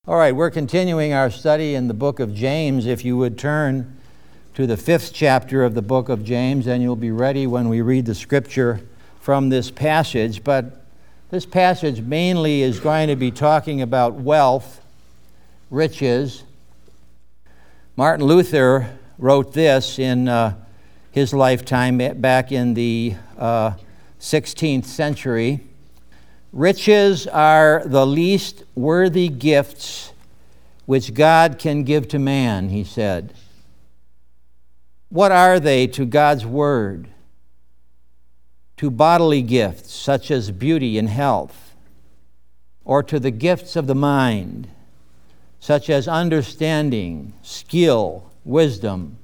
All right, we're continuing our study in the book of James. If you would turn to the 5th chapter of the book of James, and you'll be ready when we read the scripture from this passage. But this passage mainly is going to be talking about wealth, riches. Martin Luther wrote this in his lifetime back in the 16th century. Riches are the least worthy gifts which God can give to man, he said. What are they to God's word? To bodily gifts such as beauty and health, or to the gifts of the mind such as understanding, skill, wisdom.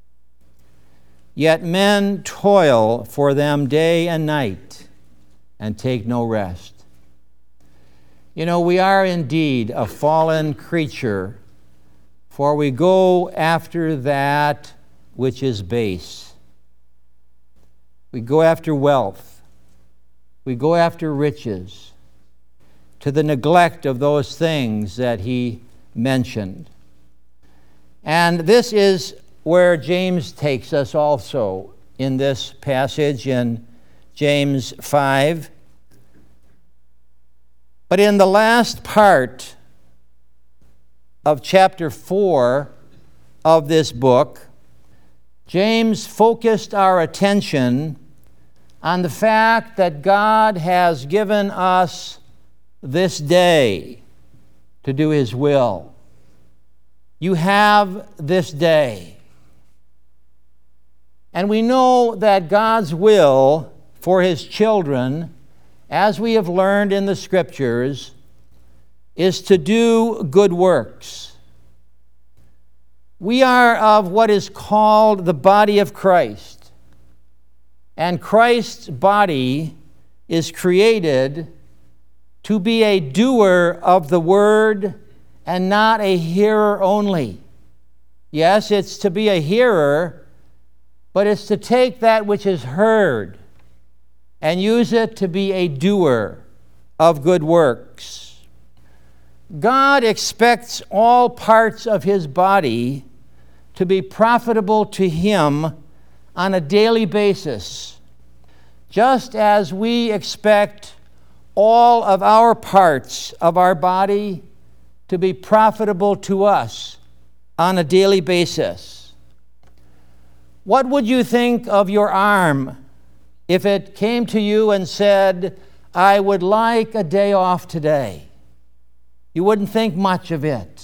Yet men toil for them day and night and take no rest. You know, we are indeed a fallen creature, for we go after that which is base. We go after wealth. We go after riches, to the neglect of those things that he mentioned. And this is where James takes us also in this passage in James 5. But in the last part of chapter 4 of this book, James focused our attention on the fact that God has given us this day to do his will. You have this day. And we know that God's will for his children, as we have learned in the scriptures, is to do good works. We are of what is called the body of Christ. And Christ's body is created to be a doer of the word and not a hearer only. Yes, it's to be a hearer, but it's to take that which is heard and use it to be a doer of good works. God expects all parts of his body to be profitable to him on a daily basis, just as we expect all of our parts of our body to be profitable to us on a daily basis. What would you think of your arm if it came to you and said, I would like a day off today? You wouldn't think much of it.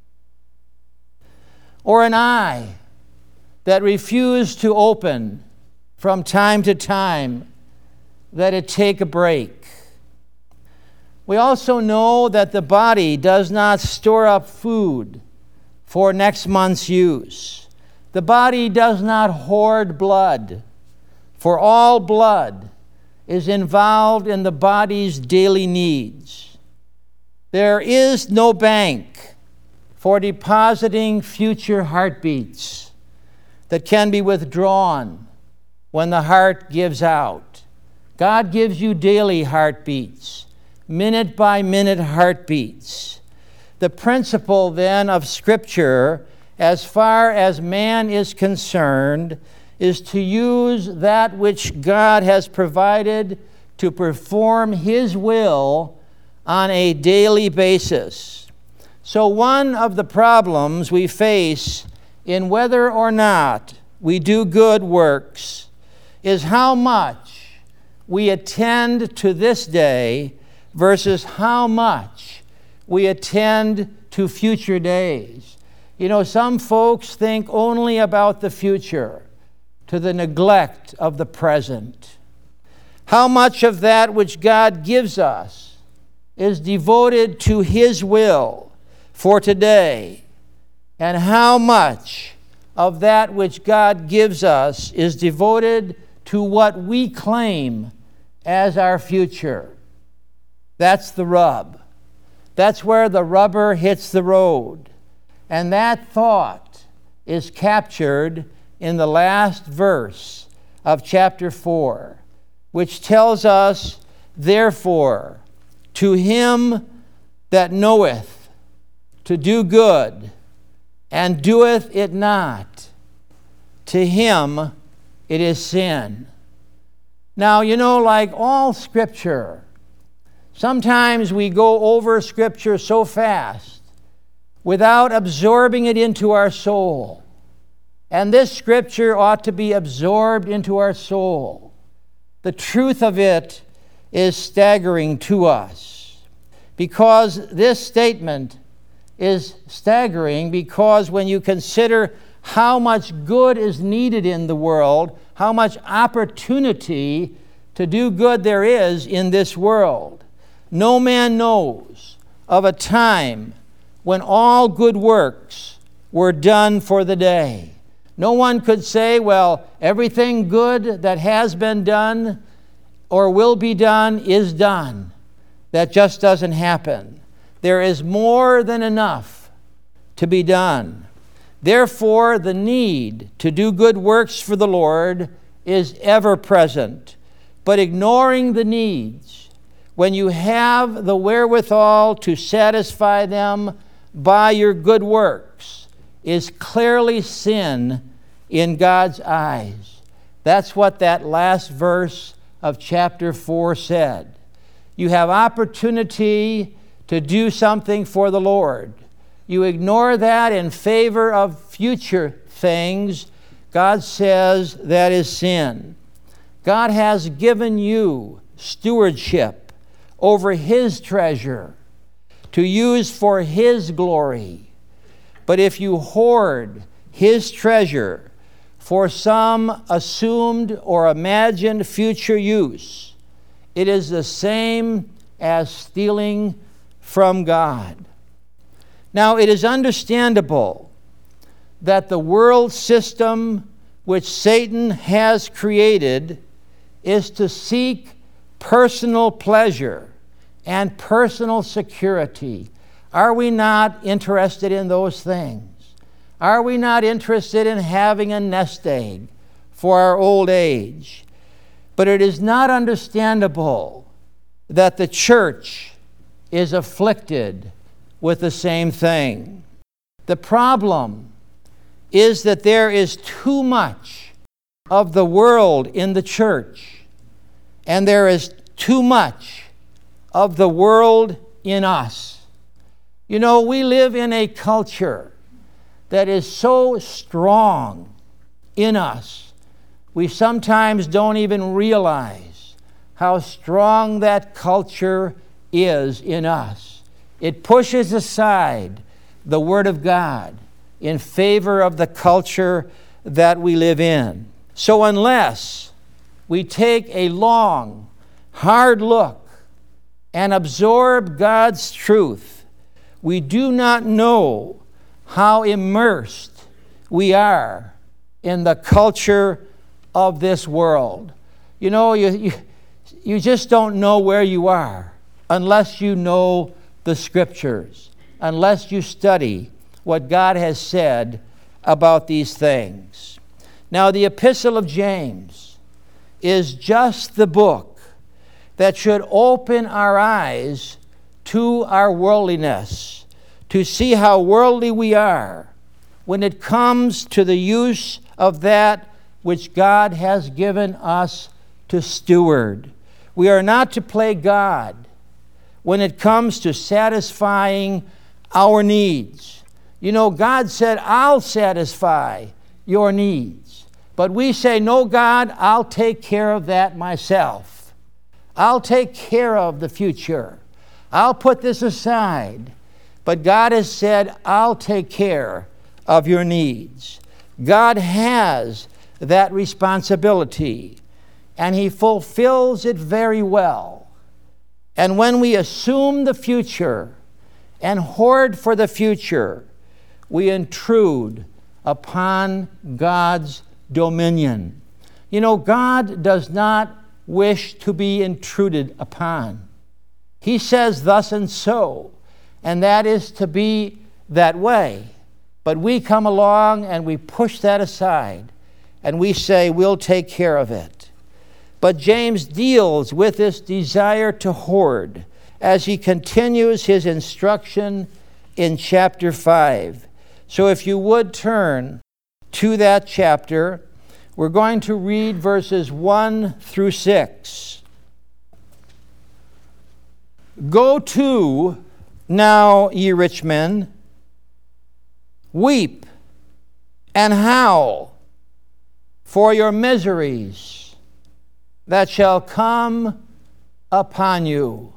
Or an eye that refused to open from time to time, that it take a break. We also know that the body does not store up food for next month's use. The body does not hoard blood, for all blood is involved in the body's daily needs. There is no bank for depositing future heartbeats that can be withdrawn when the heart gives out. God gives you daily heartbeats, minute by minute heartbeats. The principle then of Scripture, as far as man is concerned, is to use that which God has provided to perform his will on a daily basis. So one of the problems we face in whether or not we do good works is how much we attend to this day versus how much we attend to future days. You know, some folks think only about the future, to the neglect of the present. How much of that which God gives us is devoted to his will for today, and how much of that which God gives us is devoted to what we claim as our future. That's the rub. That's where the rubber hits the road. And that thought is captured in the last verse of chapter 4, which tells us, therefore, to him that knoweth to do good, and doeth it not, to him it is sin. Now, like all Scripture, sometimes we go over Scripture so fast without absorbing it into our soul. And this Scripture ought to be absorbed into our soul. The truth of it is staggering to us, because this statement is staggering, because when you consider how much good is needed in the world, how much opportunity to do good there is in this world. No man knows of a time when all good works were done for the day. No one could say, well, everything good that has been done or will be done is done. That just doesn't happen. There is more than enough to be done. Therefore, the need to do good works for the Lord is ever present. But ignoring the needs, when you have the wherewithal to satisfy them by your good works, is clearly sin in God's eyes. That's what that last verse of chapter 4 said. You have opportunity to do something for the Lord. You ignore that in favor of future things. God says that is sin. God has given you stewardship over His treasure to use for His glory. But if you hoard His treasure for some assumed or imagined future use, it is the same as stealing from God. Now, it is understandable that the world system which Satan has created is to seek personal pleasure and personal security. Are we not interested in those things? Are we not interested in having a nest egg for our old age? But it is not understandable that the church is afflicted with the same thing. The problem is that there is too much of the world in the church, and there is too much of the world in us. We live in a culture that is so strong in us, we sometimes don't even realize how strong that culture is in us. It pushes aside the Word of God in favor of the culture that we live in. So unless we take a long, hard look and absorb God's truth, we do not know how immersed we are in the culture of this world. You just don't know where you are unless you know the Scriptures, unless you study what God has said about these things. Now, the Epistle of James is just the book that should open our eyes to our worldliness, to see how worldly we are when it comes to the use of that which God has given us to steward. We are not to play God when it comes to satisfying our needs. God said, I'll satisfy your needs. But we say, no, God, I'll take care of that myself. I'll take care of the future. I'll put this aside. But God has said, I'll take care of your needs. God has that responsibility, and He fulfills it very well. And when we assume the future and hoard for the future, we intrude upon God's dominion. God does not wish to be intruded upon. He says thus and so, and that is to be that way. But we come along and we push that aside, and we say we'll take care of it. But James deals with this desire to hoard as he continues his instruction in chapter 5. So if you would turn to that chapter, we're going to read verses 1 through 6. Go to, now, ye rich men, weep and howl for your miseries that shall come upon you.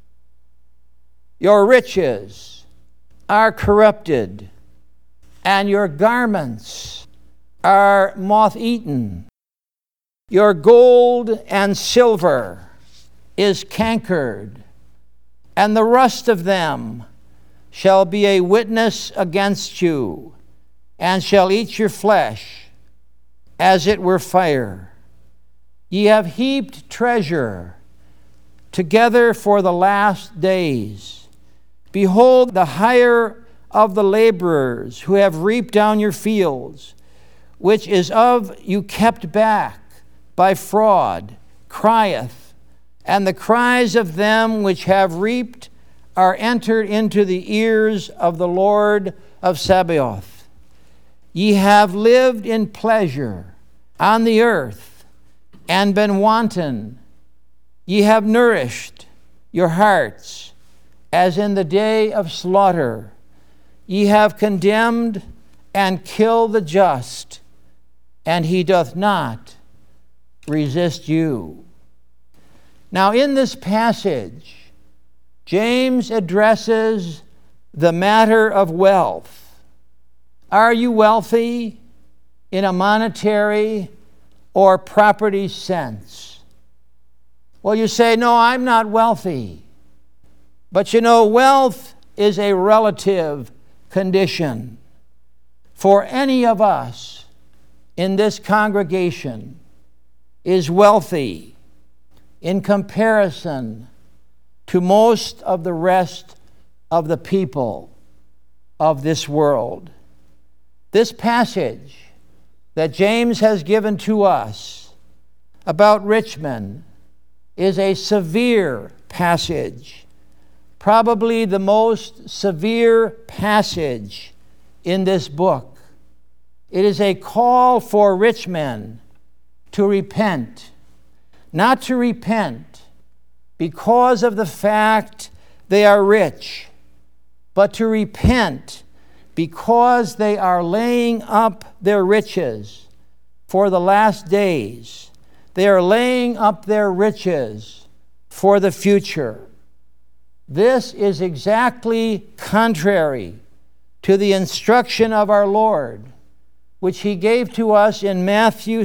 Your riches are corrupted, and your garments are moth-eaten. Your gold and silver is cankered, and the rust of them shall be a witness against you, and shall eat your flesh as it were fire. Ye have heaped treasure together for the last days. Behold, the hire of the laborers who have reaped down your fields, which is of you kept back by fraud, crieth, and the cries of them which have reaped are entered into the ears of the Lord of Sabaoth. Ye have lived in pleasure on the earth, and been wanton. Ye have nourished your hearts as in the day of slaughter. Ye have condemned and killed the just, and he doth not resist you. Now, in this passage, James addresses the matter of wealth. Are you wealthy in a monetary or property sense? Well, you say, no, I'm not wealthy. But you know, wealth is a relative condition. For any of us in this congregation is wealthy in comparison to most of the rest of the people of this world. This passage that James has given to us about rich men is a severe passage, probably the most severe passage in this book. It is a call for rich men to repent, not to repent because of the fact they are rich, but to repent because they are laying up their riches for the last days. They are laying up their riches for the future. This is exactly contrary to the instruction of our Lord, which he gave to us in Matthew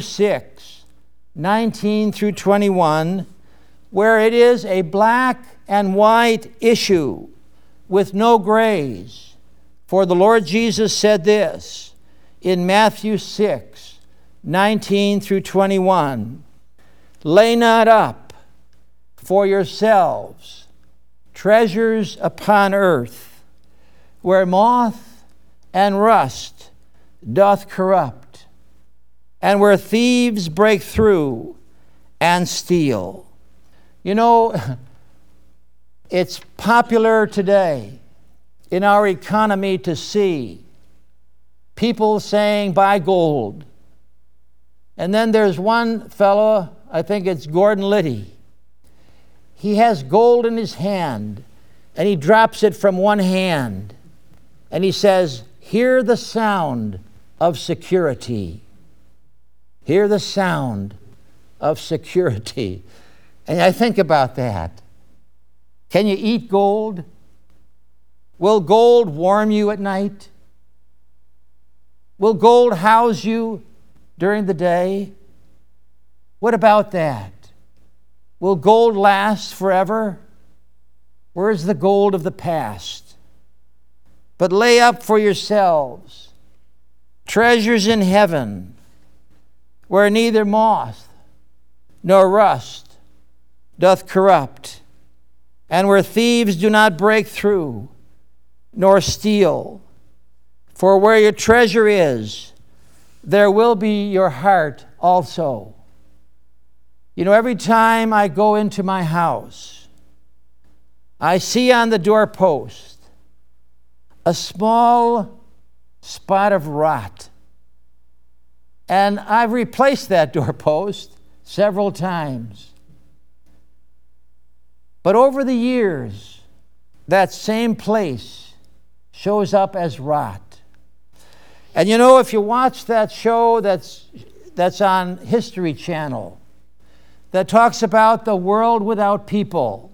6:19 through 21, where it is a black and white issue with no grays. For the Lord Jesus said this in Matthew 6:19 through 21, lay not up for yourselves treasures upon earth, where moth and rust doth corrupt, and where thieves break through and steal. You know, it's popular today in our economy to see people saying, buy gold. And then there's one fellow, I think it's Gordon Liddy. He has gold in his hand, and he drops it from one hand, and he says, hear the sound of security. Hear the sound of security. And I think about that. Can you eat gold? Will gold warm you at night? Will gold house you during the day? What about that? Will gold last forever? Where's the gold of the past? But lay up for yourselves treasures in heaven, where neither moth nor rust doth corrupt, and where thieves do not break through nor steal. For where your treasure is, there will be your heart also. You know, every time I go into my house, I see on the doorpost a small spot of rot. And I've replaced that doorpost several times. But over the years, that same place shows up as rot. And you know, if you watch that show that's on History Channel, that talks about the world without people,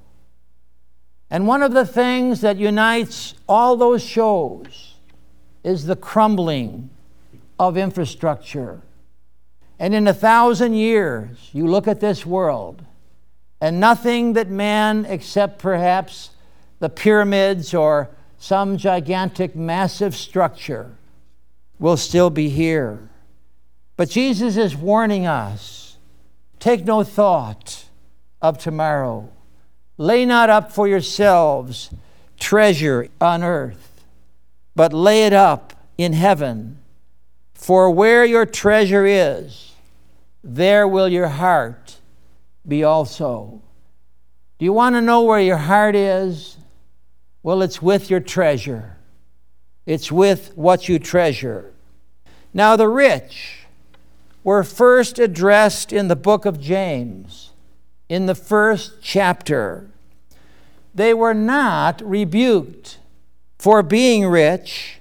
and one of the things that unites all those shows is the crumbling of infrastructure. And in 1,000 years, you look at this world, and nothing that man, except perhaps the pyramids or some gigantic, massive structure, will still be here. But Jesus is warning us, take no thought of tomorrow. Lay not up for yourselves treasure on earth, but lay it up in heaven. For where your treasure is, there will your heart be also. Do you want to know where your heart is? Well, it's with your treasure. It's with what you treasure. Now, the rich were first addressed in the book of James, in the first chapter. They were not rebuked for being rich,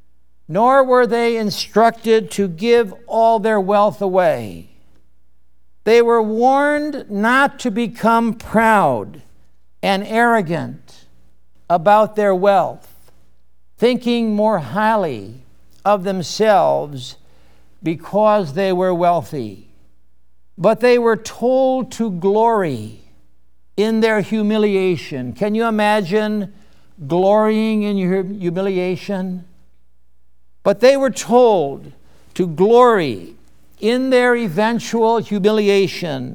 nor were they instructed to give all their wealth away. They were warned not to become proud and arrogant about their wealth, thinking more highly of themselves because they were wealthy. But they were told to glory in their humiliation. Can you imagine glorying in your humiliation? But they were told to glory in their eventual humiliation,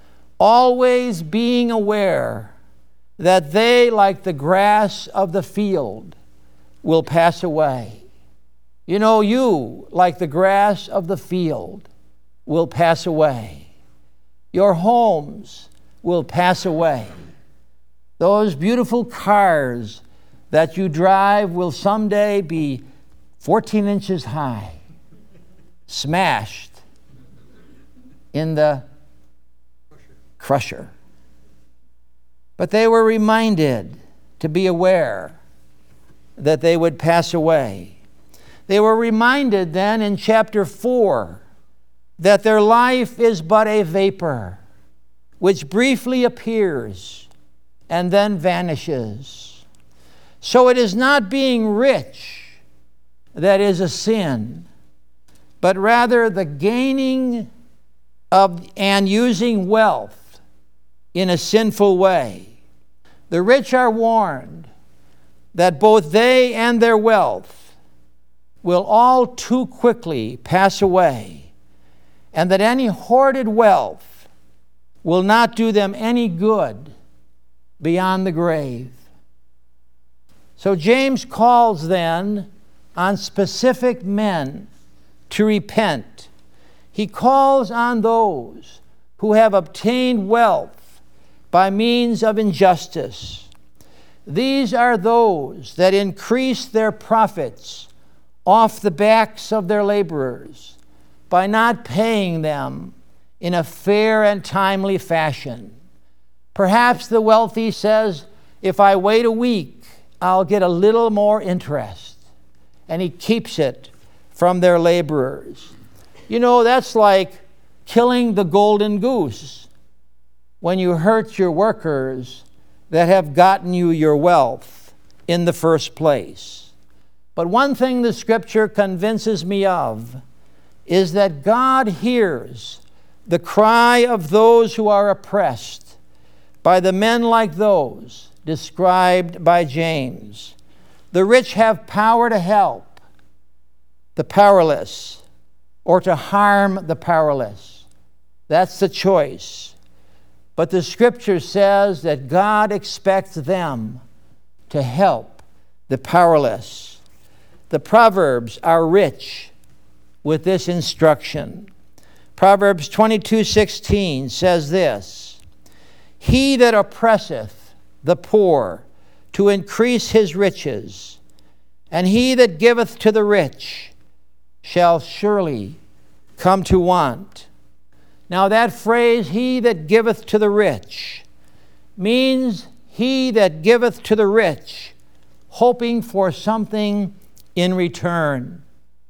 always being aware that they, like the grass of the field, will pass away. You know, you, like the grass of the field, will pass away. Your homes will pass away. Those beautiful cars that you drive will someday be 14 inches high, smashed in the crusher. But they were reminded to be aware that they would pass away. They were reminded then in chapter 4 that their life is but a vapor, which briefly appears and then vanishes. So it is not being rich that is a sin, but rather the gaining of and using wealth in a sinful way. The rich are warned that both they and their wealth will all too quickly pass away, and that any hoarded wealth will not do them any good beyond the grave. So James calls then on specific men to repent. He calls on those who have obtained wealth by means of injustice. These are those that increase their profits off the backs of their laborers by not paying them in a fair and timely fashion. Perhaps the wealthy says, if I wait a week, I'll get a little more interest. And he keeps it from their laborers. You know, that's like killing the golden goose when you hurt your workers that have gotten you your wealth in the first place. But one thing the Scripture convinces me of is that God hears the cry of those who are oppressed by the men like those described by James. The rich have power to help the powerless or to harm the powerless. That's the choice. But the Scripture says that God expects them to help the powerless. The Proverbs are rich with this instruction. Proverbs 22:16 says this, He that oppresseth the poor to increase his riches, And he that giveth to the rich shall surely come to want. Now that phrase, he that giveth to the rich, means he that giveth to the rich, hoping for something in return.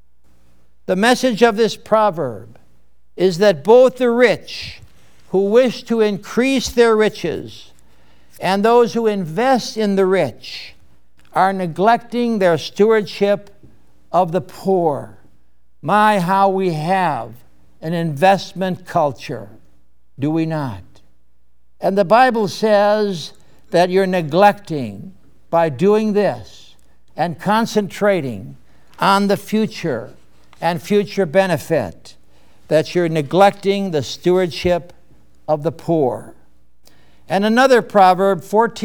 The message of this proverb is that both the rich who wish to increase their riches and those who invest in the rich are neglecting their stewardship of the poor. My, how we have an investment culture, do we not? And the Bible says that you're neglecting by doing this and concentrating on the future and future benefit, that you're neglecting the stewardship of the poor. And another proverb,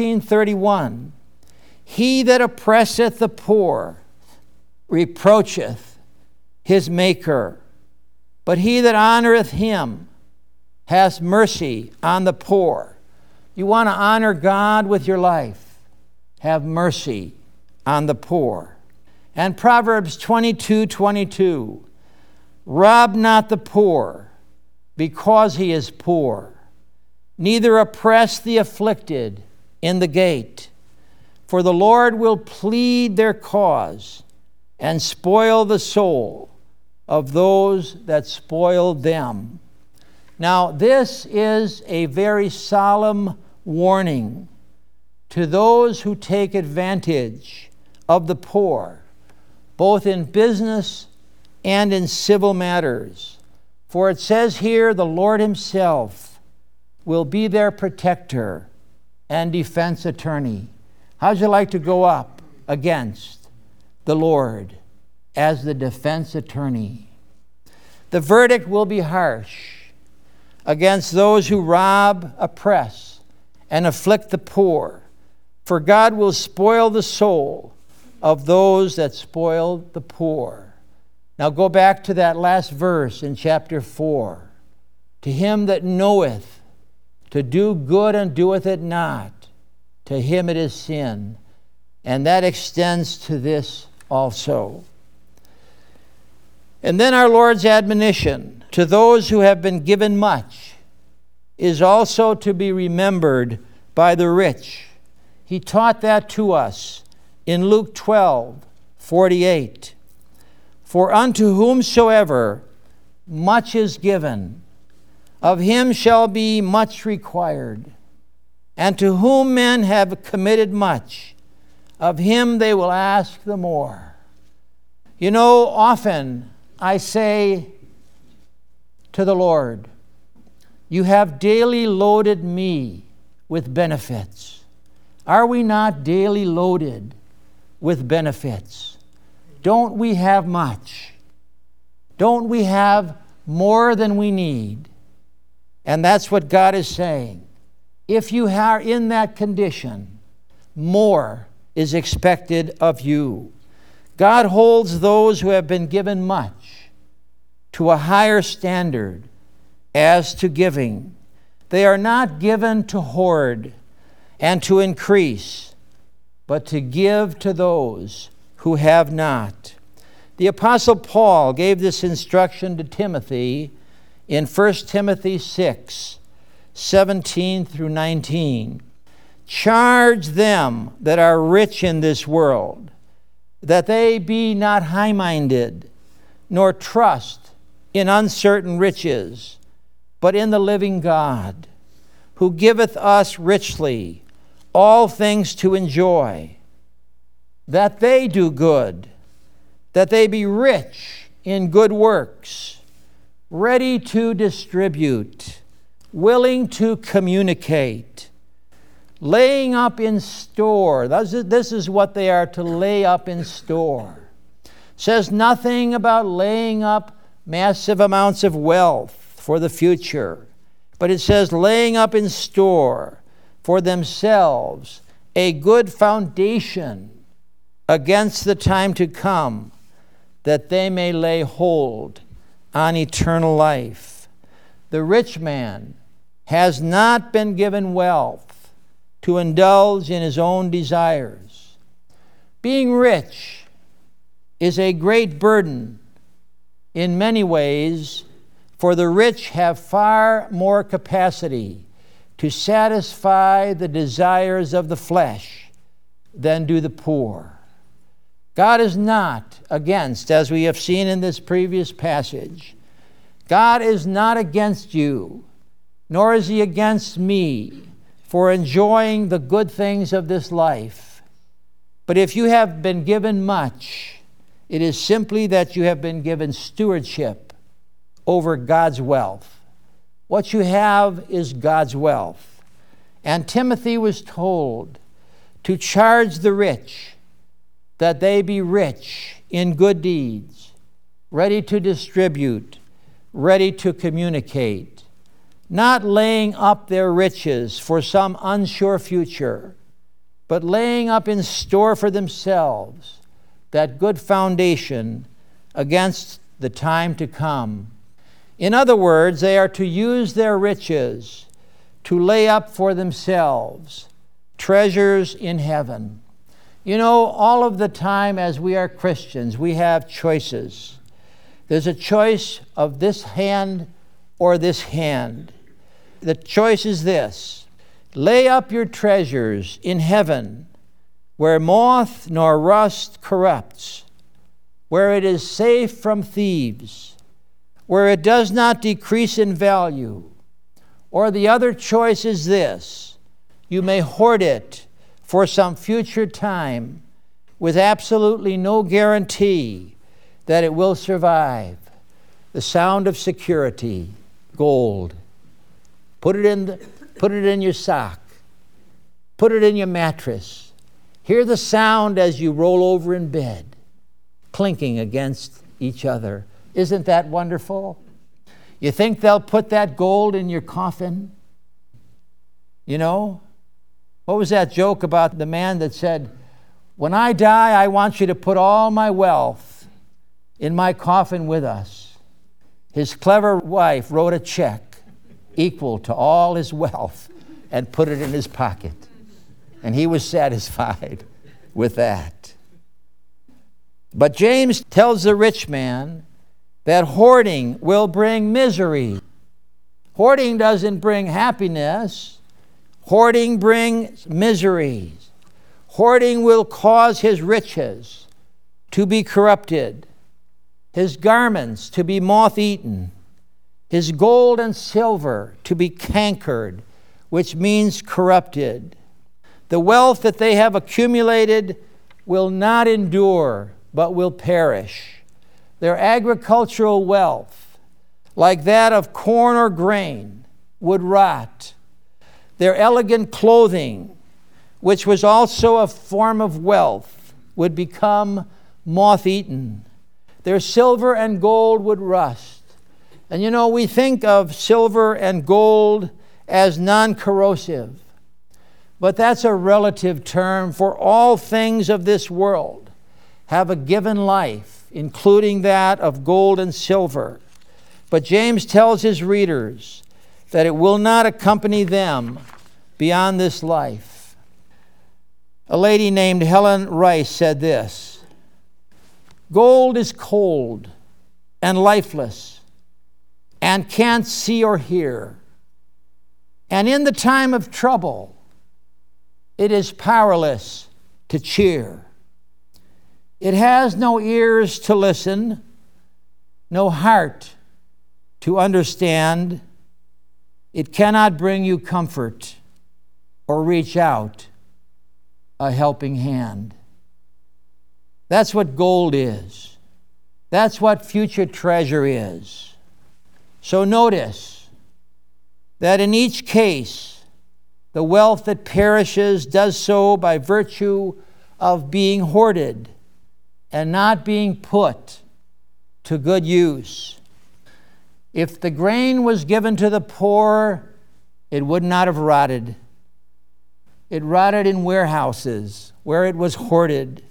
14:31, he that oppresseth the poor reproacheth his maker, but he that honoreth him has mercy on the poor. You want to honor God with your life, have mercy on the poor. And Proverbs 22:22, rob not the poor because he is poor, neither oppress the afflicted in the gate. For the Lord will plead their cause and spoil the soul of those that spoiled them. Now, this is a very solemn warning to those who take advantage of the poor, both in business and in civil matters. For it says here, the Lord himself will be their protector and defense attorney. How'd you like to go up against the Lord as the defense attorney? The verdict will be harsh against those who rob, oppress, and afflict the poor, for God will spoil the soul of those that spoil the poor. Now go back to that last verse in chapter 4. To him that knoweth to do good and doeth it not, to him it is sin. And that extends to this also. And then our Lord's admonition to those who have been given much is also to be remembered by the rich. He taught that to us in Luke 12:48. For unto whomsoever much is given, of him shall be much required. And to whom men have committed much, of him they will ask the more. You know, often I say to the Lord, you have daily loaded me with benefits. Are we not daily loaded with benefits? Don't we have much? Don't we have more than we need? And that's what God is saying. If you are in that condition, more is expected of you. God holds those who have been given much to a higher standard as to giving. They are not given to hoard and to increase, but to give to those who have not. The Apostle Paul gave this instruction to Timothy in 1 Timothy 6:17 through 19. Charge them that are rich in this world, that they be not high-minded, nor trust in uncertain riches, but in the living God, who giveth us richly all things to enjoy, that they do good, that they be rich in good works, ready to distribute, willing to communicate, laying up in store. This is what they are to lay up in store. It says nothing about laying up massive amounts of wealth for the future, but it says laying up in store for themselves a good foundation against the time to come, that they may lay hold on eternal life. The rich man has not been given wealth to indulge in his own desires. Being rich is a great burden in many ways, for the rich have far more capacity to satisfy the desires of the flesh than do the poor. God is not against, as we have seen in this previous passage, God is not against you, nor is he against me for enjoying the good things of this life. But if you have been given much, it is simply that you have been given stewardship over God's wealth. What you have is God's wealth. And Timothy was told to charge the rich that they be rich in good deeds, ready to distribute, ready to communicate, not laying up their riches for some unsure future, but laying up in store for themselves that good foundation against the time to come. In other words, they are to use their riches to lay up for themselves treasures in heaven. You know, all of the time as we are Christians, we have choices. There's a choice of this hand or this hand. The choice is this: lay up your treasures in heaven, where moth nor rust corrupts, where it is safe from thieves, where it does not decrease in value. Or the other choice is this: you may hoard it for some future time with absolutely no guarantee that it will survive. The sound of security, gold. Put it in your sock. Put it in your mattress. Hear the sound as you roll over in bed, clinking against each other. Isn't that wonderful? You think they'll put that gold in your coffin? You know? What was that joke about the man that said, "When I die, I want you to put all my wealth in my coffin with us"? His clever wife wrote a check equal to all his wealth and put it in his pocket. And he was satisfied with that. But James tells the rich man that hoarding will bring misery. Hoarding doesn't bring happiness. Hoarding brings misery. Hoarding will cause his riches to be corrupted, his garments to be moth-eaten, his gold and silver to be cankered, which means corrupted. The wealth that they have accumulated will not endure, but will perish. Their agricultural wealth, like that of corn or grain, would rot. Their elegant clothing, which was also a form of wealth, would become moth-eaten. Their silver and gold would rust. And you know, we think of silver and gold as non-corrosive, but that's a relative term, for all things of this world have a given life, including that of gold and silver. But James tells his readers that it will not accompany them beyond this life. A lady named Helen Rice said this: "Gold is cold and lifeless and can't see or hear. And in the time of trouble, it is powerless to cheer. It has no ears to listen, no heart to understand. It cannot bring you comfort or reach out a helping hand." That's what gold is. That's what future treasure is. So notice that in each case, the wealth that perishes does so by virtue of being hoarded and not being put to good use. If the grain was given to the poor, it would not have rotted. It rotted in warehouses where it was hoarded.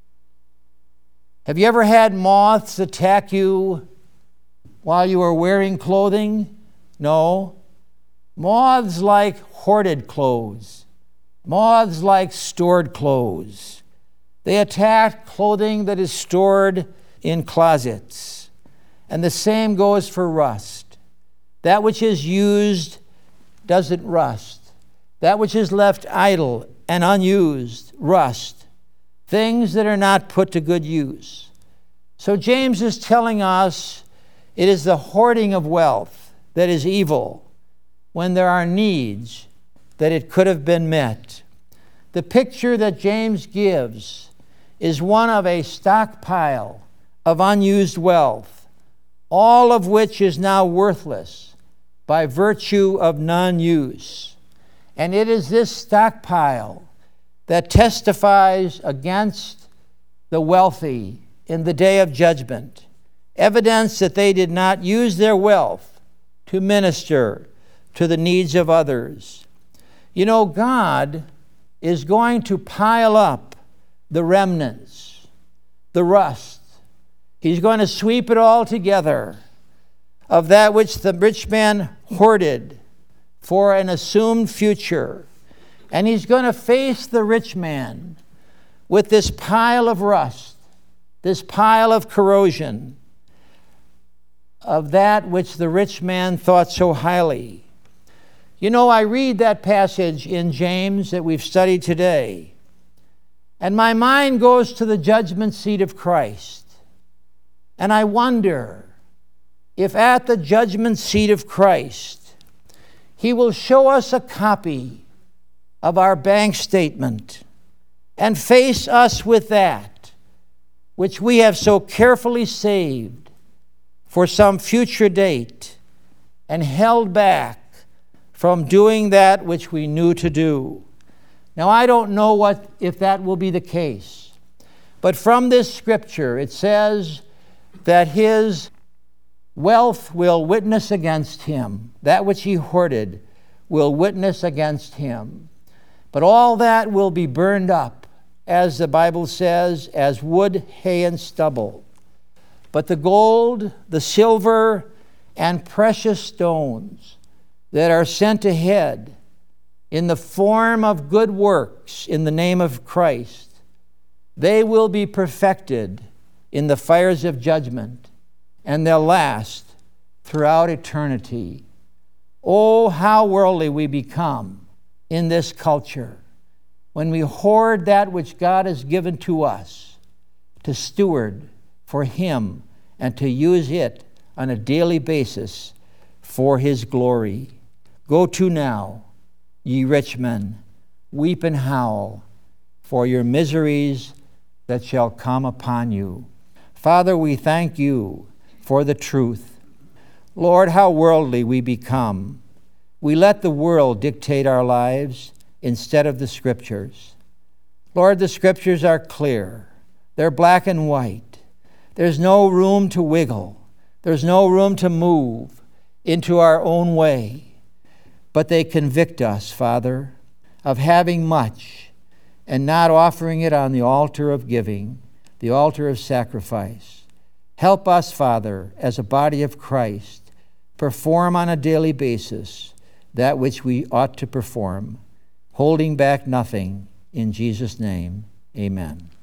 Have you ever had moths attack you while you were wearing clothing? No. Moths like hoarded clothes. Moths like stored clothes. They attack clothing that is stored in closets. And the same goes for rust. That which is used doesn't rust. That which is left idle and unused, rust. Things that are not put to good use. So James is telling us it is the hoarding of wealth that is evil when there are needs that it could have been met. The picture that James gives is one of a stockpile of unused wealth, all of which is now worthless by virtue of non-use. And it is this stockpile that testifies against the wealthy in the day of judgment, evidence that they did not use their wealth to minister to the needs of others. You know, God is going to pile up the remnants, the rust. He's going to sweep it all together of that which the rich man hoarded for an assumed future. And he's going to face the rich man with this pile of rust, this pile of corrosion of that which the rich man thought so highly. You know, I read that passage in James that we've studied today, and my mind goes to the judgment seat of Christ. And I wonder if at the judgment seat of Christ, he will show us a copy of our bank statement and face us with that which we have so carefully saved for some future date and held back from doing that which we knew to do. Now, I don't know if that will be the case, but from this scripture it says that his wealth will witness against him. That which he hoarded will witness against him. But all that will be burned up, as the Bible says, as wood, hay, and stubble. But the gold, the silver, and precious stones that are sent ahead in the form of good works in the name of Christ, they will be perfected in the fires of judgment, and they'll last throughout eternity. Oh, how worldly we become in this culture when we hoard that which God has given to us to steward for him and to use it on a daily basis for his glory. Go to now, ye rich men, weep and howl for your miseries that shall come upon you. Father, we thank you for the truth. Lord, how worldly we become. We let the world dictate our lives instead of the Scriptures. Lord, the Scriptures are clear. They're black and white. There's no room to wiggle. There's no room to move into our own way. But they convict us, Father, of having much and not offering it on the altar of giving, the altar of sacrifice. Help us, Father, as a body of Christ, perform on a daily basis that which we ought to perform, holding back nothing. In Jesus' name, amen.